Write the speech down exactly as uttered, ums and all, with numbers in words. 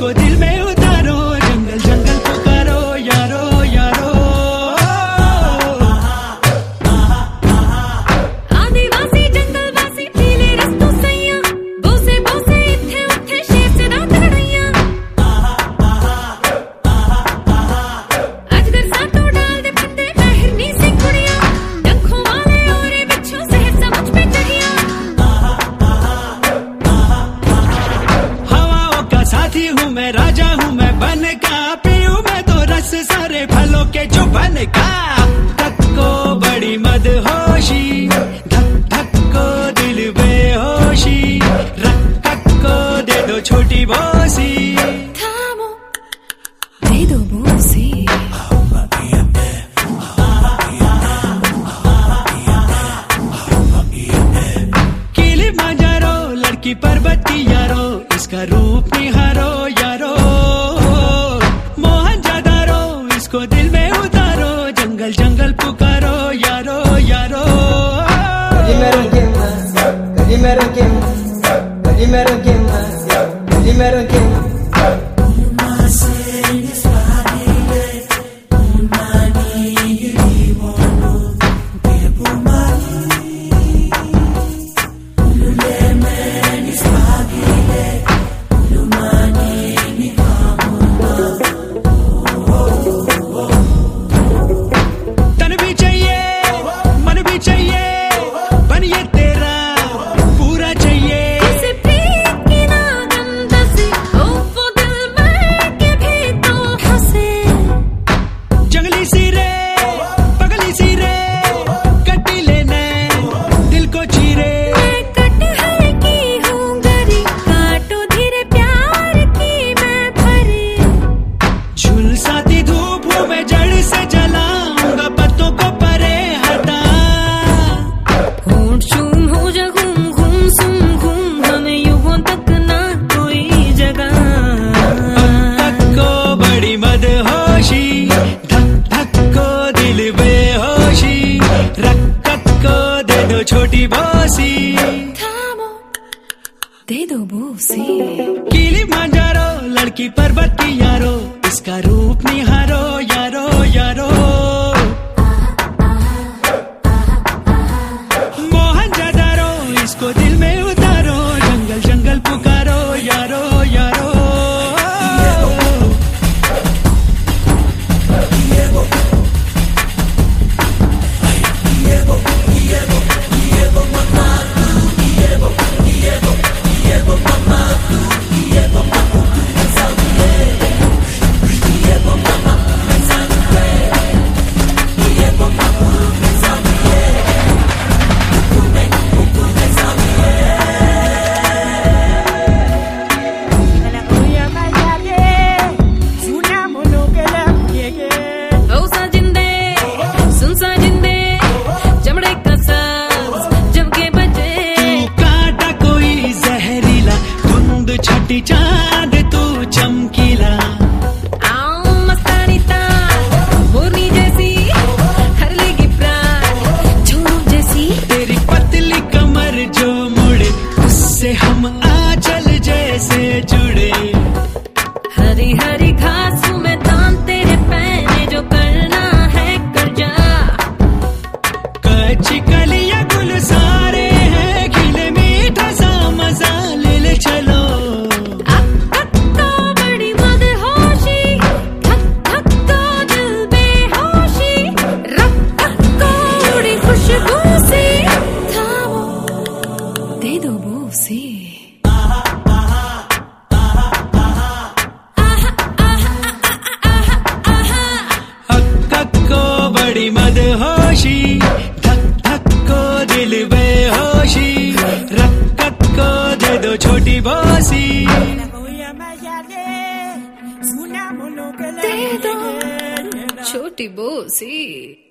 इसको दिल में उतारो, जंगल जंगल पुकारो यारो यारो। आदिवासी जंगलवासी पीले रस्तों सैया, बोसे बोसे इत्थे उठे शेर से रात लड़ैया। अजगर सातों डाल दे फंदे हिरनी से कुड़िया, डंखों वाले औरे बिच्छू शहर समझ पे चढ़िया। हवाओं का साथी हूँ मैं, राजा हूँ मैं बन का, पीऊँ मैं तो रस सारे फलों के जो बन का। धक को बड़ी मदहोशी, धक धक को दिल बेहोशी, रक रक को दे दो छोटी बोसी। थामो दे दो बोसी। किलिमांजारो लड़की पर्वत की यारो, इसका रूप निहारो यारो। मोहनजोदारो इसको दिल में उतारो, जंगल जंगल पुकारो यारो यारो। Calimero quema, Calimero quema, Calimero quema, Calimero quema. तन भी चाहिए मन भी चाहिए, बन ये तेरा पूरा चाहिए। इसे प्रीत की नागन दसे, ओ वो दिल में के भी तो हंसे। जंगली सी रे पगली सी रे, कटी लेने दिल को चीरे। मैं कटहल की हूँ गरी, काटो धीरे प्यार की मैं भरी। झुलसाती धूप हूँ मैं, जड़ से जलाऊंगा पत्तों को परे हटा। होंठ चूम हो जा घूम घूम सुम घूम, हमें युगों तक ना कोई जगह। धक को बड़ी मदहोशी, धक धक को दिल बेहोशी, रक रक को दे दो छोटी बोसी। थामो दे दो बोसी। किलिमांजारो लड़की पर्वत की यारो, इसका रूप निहारो यारो यारो। मोहनजोदारो इसको दिल में उतारो, जंगल जंगल पुकारो यारो यारो। ओ साजिंदे सुन साजिंदे, चमड़े का साज जब के बजे। तू काटा कोई जहरीला, धुंध छठी चांद तू चमकीला। आओ मस्तानी तार मोरनी जैसी, हर लेगी प्राण झूम जैसी। तेरी पतली कमर जो मुड़े, उससे हम आंचल जैसे जुड़े। हरी हरी घास में तान तेरे पैने, जो करना है कर जा। कच्ची कलियां गुल सारे हैं, खिले मीठा सा मजा ले ले चलो। धक तो बड़ी मदहोशी, धक धक तो दिल बेहोशी, रक रक को उड़ी खुशबू सी। थामो दे दो बोसी। हक हक को बड़ी मदहोशी, धक धक को दिल बेहोशी, रक रक को दे दो छोटी बोसी। दे दो छोटी बोसी।